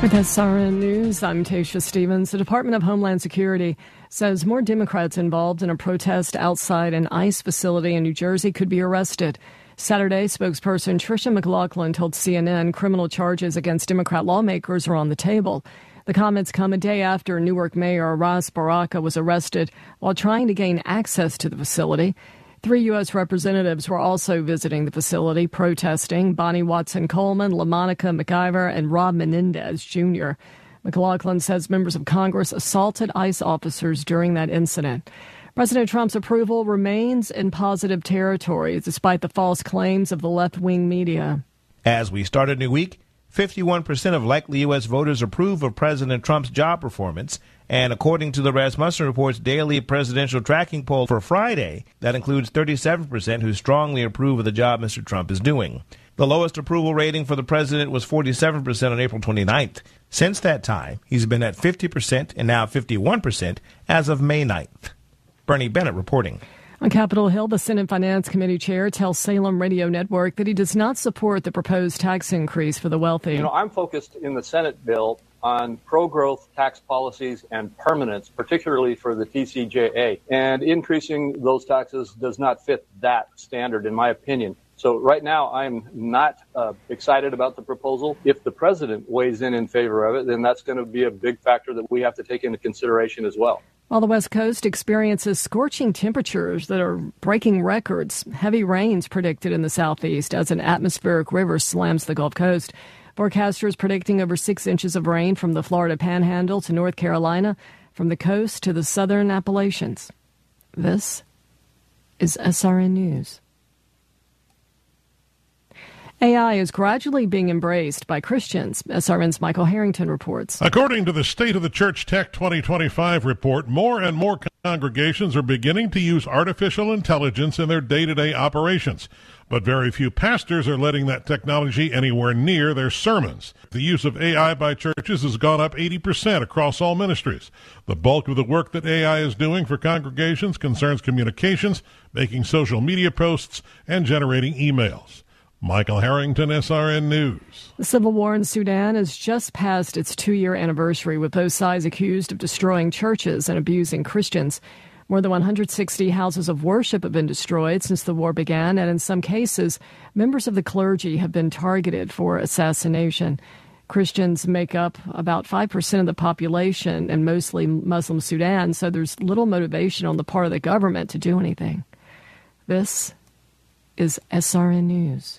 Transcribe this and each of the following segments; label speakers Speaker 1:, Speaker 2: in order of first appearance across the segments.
Speaker 1: With SRN News, I'm Tasha Stevens. The Department of Homeland Security says more Democrats involved in a protest outside an ICE facility in New Jersey could be arrested. Saturday, spokesperson Tricia McLaughlin told CNN criminal charges against Democrat lawmakers are on the table. The comments come a day after Newark Mayor Ras Baraka was arrested while trying to gain access to the facility. 3 U.S. representatives were also visiting the facility, protesting: Bonnie Watson-Coleman, LaMonica McIver, and Rob Menendez, Jr. McLaughlin says members of Congress assaulted ICE officers during that incident. President Trump's approval remains in positive territory, despite the false claims of the left-wing media.
Speaker 2: As we start a new week, 51% of likely U.S. voters approve of President Trump's job performance. And according to the Rasmussen Report's daily presidential tracking poll for Friday, that includes 37% who strongly approve of the job Mr. Trump is doing. The lowest approval rating for the president was 47% on April 29th. Since that time, he's been at 50% and now 51% as of May 9th. Bernie Bennett reporting.
Speaker 1: On Capitol Hill, the Senate Finance Committee chair tells Salem Radio Network that he does not support the proposed tax increase for the wealthy.
Speaker 3: I'm focused in the Senate bill on pro-growth tax policies and permanence, particularly for the TCJA. And increasing those taxes does not fit that standard, in my opinion. So right now, I'm not excited about the proposal. If the president weighs in favor of it, then that's going to be a big factor that we have to take into consideration as well.
Speaker 1: While the West Coast experiences scorching temperatures that are breaking records, heavy rains predicted in the southeast as an atmospheric river slams the Gulf Coast. Forecasters predicting over 6 inches of rain from the Florida Panhandle to North Carolina, from the coast to the southern Appalachians. This is SRN News. AI is gradually being embraced by Christians. SRN's Michael Harrington reports.
Speaker 4: According to the State of the Church Tech 2025 report, more and more congregations are beginning to use artificial intelligence in their day-to-day operations. But very few pastors are letting that technology anywhere near their sermons. The use of AI by churches has gone up 80% across all ministries. The bulk of the work that AI is doing for congregations concerns communications, making social media posts, and generating emails. Michael Harrington, SRN News.
Speaker 1: The civil war in Sudan has just passed its 2-year anniversary, with both sides accused of destroying churches and abusing Christians. More than 160 houses of worship have been destroyed since the war began, and in some cases, members of the clergy have been targeted for assassination. Christians make up about 5% of the population in mostly Muslim Sudan, so there's little motivation on the part of the government to do anything. This is SRN News.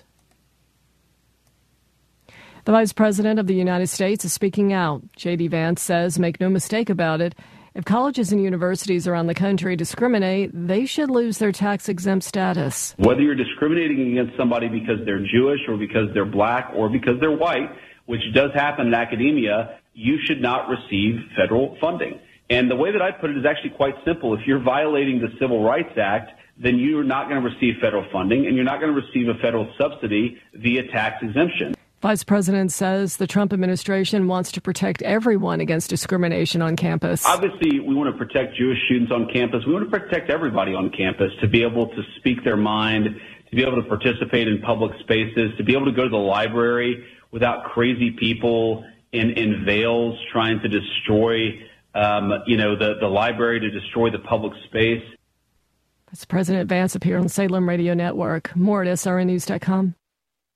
Speaker 1: The Vice President of the United States is speaking out. J.D. Vance says, make no mistake about it, if colleges and universities around the country discriminate, they should lose their tax-exempt status.
Speaker 5: Whether you're discriminating against somebody because they're Jewish or because they're black or because they're white, which does happen in academia, you should not receive federal funding. And the way that I put it is actually quite simple. If you're violating the Civil Rights Act, then you're not going to receive federal funding and you're not going to receive a federal subsidy via tax exemption.
Speaker 1: Vice President says the Trump administration wants to protect everyone against discrimination on campus.
Speaker 5: Obviously, we want to protect Jewish students on campus. We want to protect everybody on campus to be able to speak their mind, to be able to participate in public spaces, to be able to go to the library without crazy people in veils trying to destroy, the library, to destroy the public space.
Speaker 1: Vice President Vance appeared on Salem Radio Network. More at srnnews.com.